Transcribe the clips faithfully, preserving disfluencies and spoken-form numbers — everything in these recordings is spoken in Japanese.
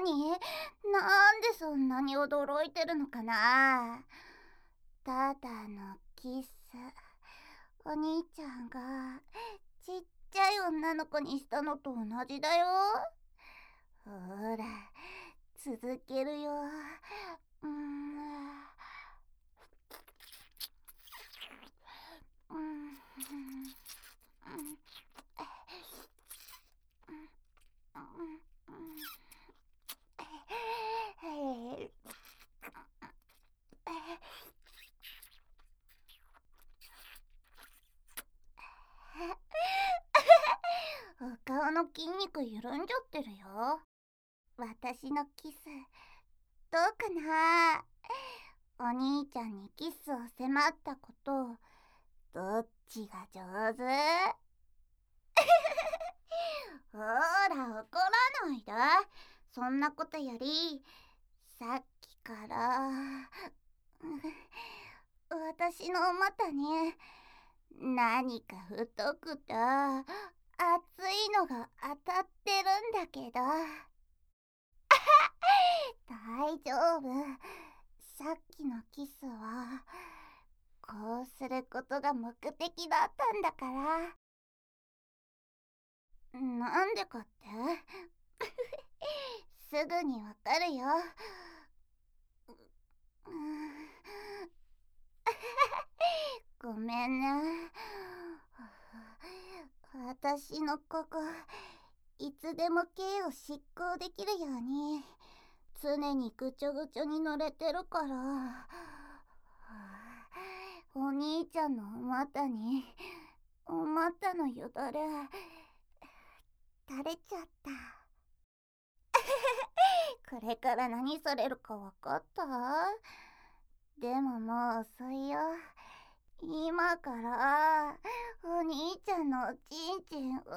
に？なんでそんなに驚いてるのかな。ただのキス。お兄ちゃんがちっちゃい女の子にしたのと同じだよ。ほら、続けるよ。うーん。うん。お顔の筋肉緩んじゃってるよ。私のキスどうかな。お兄ちゃんにキスを迫ったこと、どっちが上手？ほら、怒らないで。そんなことより、さっきから私の股に何か太くて熱いのが当たってるんだけど。大丈夫。さっきのキスはこうすることが目的だったんだから。なんでかって？すぐにわかるよ。ごめんね。私のここ、いつでも刑を執行できるように常にぐちょぐちょに濡れてるから。お兄ちゃんのお股にお股のよだれ垂れちゃった。これから何されるかわかった？でももう遅いよ。今からお兄ちゃんのおちんちんを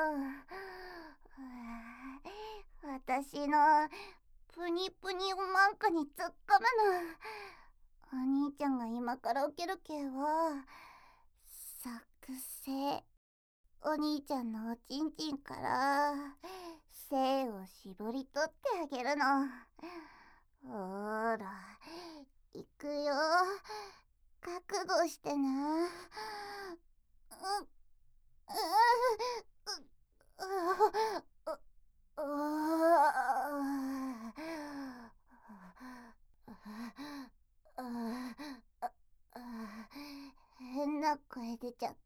私のプニプニおまんこに突っ込むの。お兄ちゃんが今から受ける刑は作成。お兄ちゃんのおちんちんから精を絞り取ってあげるの。ほら、いくよ。覚悟してな。うっ、うっ、うっ、うっ、変な声出ちゃった。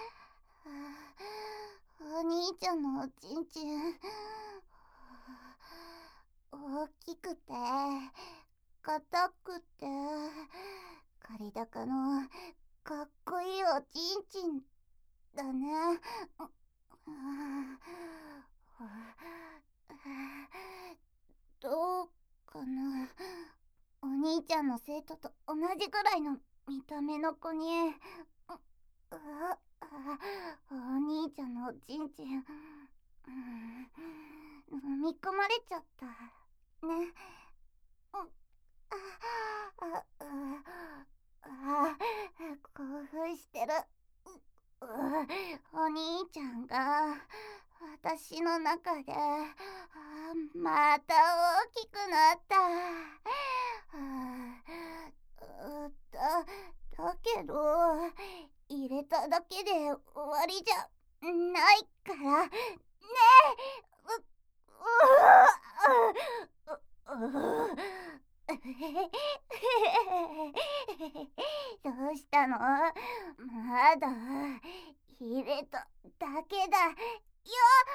お兄ちゃんのおちんちん大きくて硬くて刈り高のかっこいいおちんちんだね。どうかな。お兄ちゃんの生徒と同じぐらいの見た目の子にお兄ちゃんのおちんちん飲み込まれちゃったね。興奮してる。お兄ちゃんが私の中でまた大きくなった。だ、だけど入れただけで終わりじゃないからね。どうしたの？まだ入れただけだよ。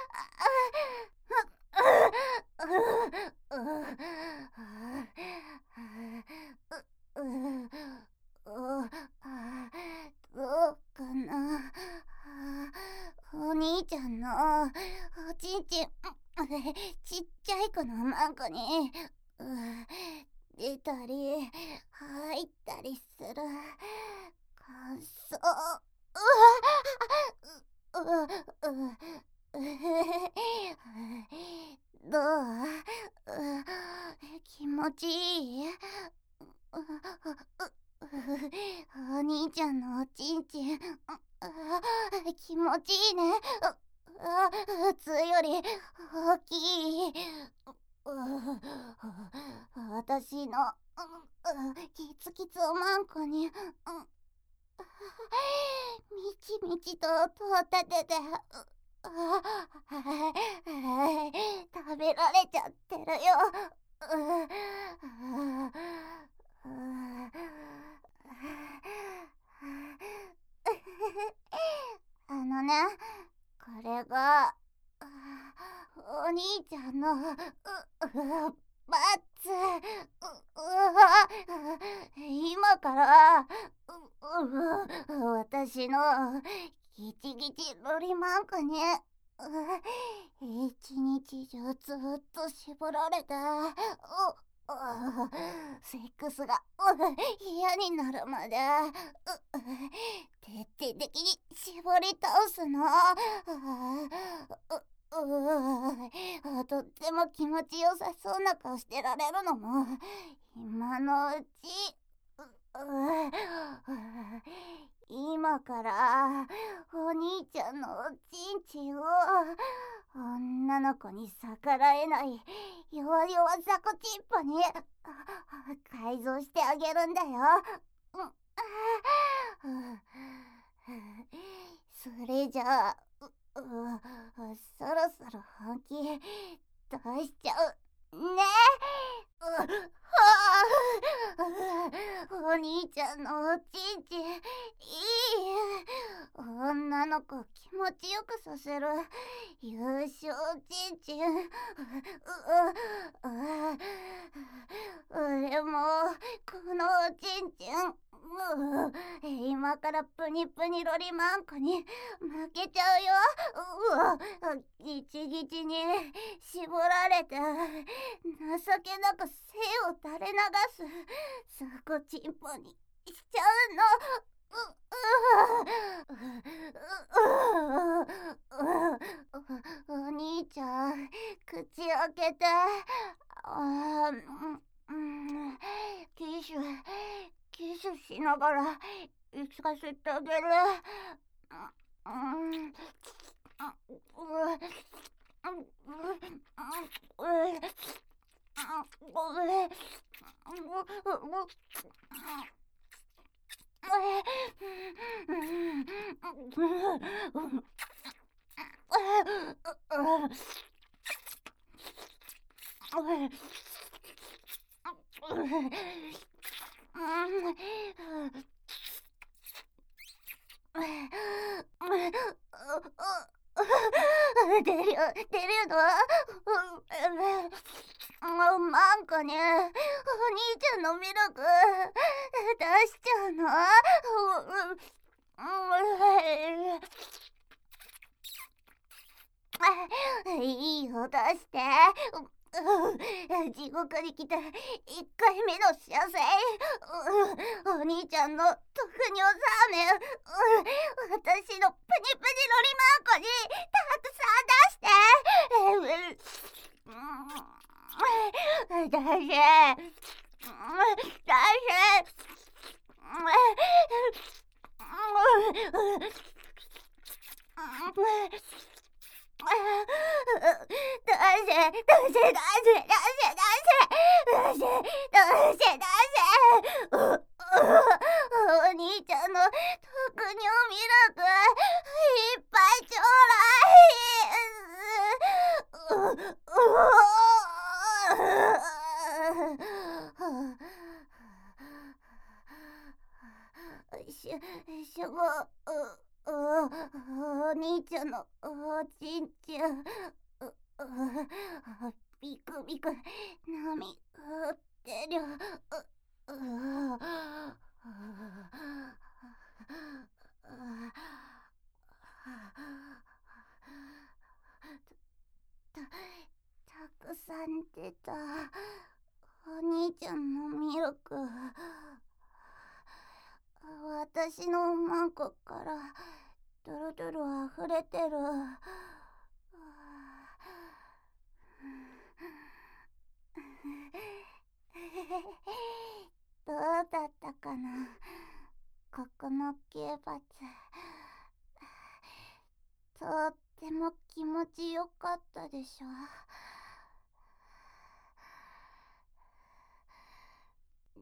どうかな。お兄ちゃんのおちんちんちっちゃい子のマンコに出たり入ったりする感想。どう？気持ちいい？お兄ちゃんのおちんちん気持ちいいね。普通より大きい。 う私のうキツキツおまんこに、うん、みちみちと音を立てて、食べられちゃってるよ。あのね、これがお兄ちゃんのううバッツ、うう今からうう私のギチギチロリマンコに一日中ずっと絞られて、うセックスが嫌になるまで徹底的に絞り倒すの。うとっても気持ちよさそうな顔してられるのも今のうち。今からお兄ちゃんのおちんちんを女の子に逆らえない弱々雑魚チンポに改造してあげるんだよ。それじゃあそろそろ本気出しちゃうね。お兄ちゃんのおちんちんいい。女の子気持ちよくさせる優勝ちんちん。俺もこのおちんちん今からプニプニロリマンコに負けちゃうよ。うわギチギチに絞られて情けなく精を垂れ流すそこチンポにしちゃうの。お兄ちゃん口開けて。あー、うん、キッシュキッシュしながら行かせてあげる。出るよ出るの。マンコにお兄ちゃんのミルク出しちゃうの。いい音して。地獄に来たいっかいめの幸せ。お兄ちゃんの特尿ザーメン私のプニプニロリマンコにたくさん出して。出せ出せ出せ出せ出せ出せ出せ出せ出せ出せ。お兄ちゃんの特尿ミルクいっぱいちょうだい。しゅしゅごお兄ちゃんのおちんちんビクビク波打ってる。たたくさん出たお兄ちゃんのミルク。私のマンコからドロドロ溢れてる。どうだったかなここの刑罰。とっても気持ちよかったでしょ。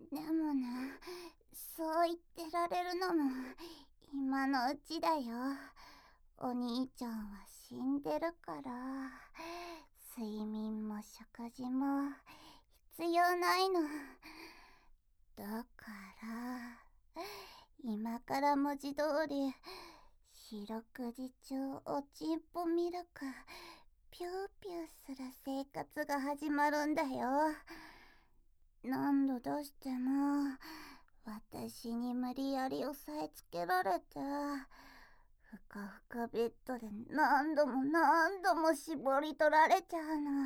でもな、そう言ってられるのも今のうちだよ。お兄ちゃんは死んでるから、睡眠も食事も必要ないの。だから今から文字通り四六時中おちんぽミルクピューピューする生活が始まるんだよ。何度出しても私に無理やり押さえつけられて、ふかふかベッドで何度も何度も絞り取られちゃうの。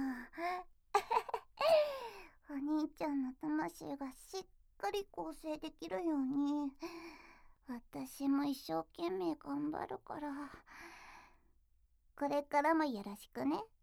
お兄ちゃんの魂がしっかり構成できるように私も一生懸命頑張るから、これからもよろしくね。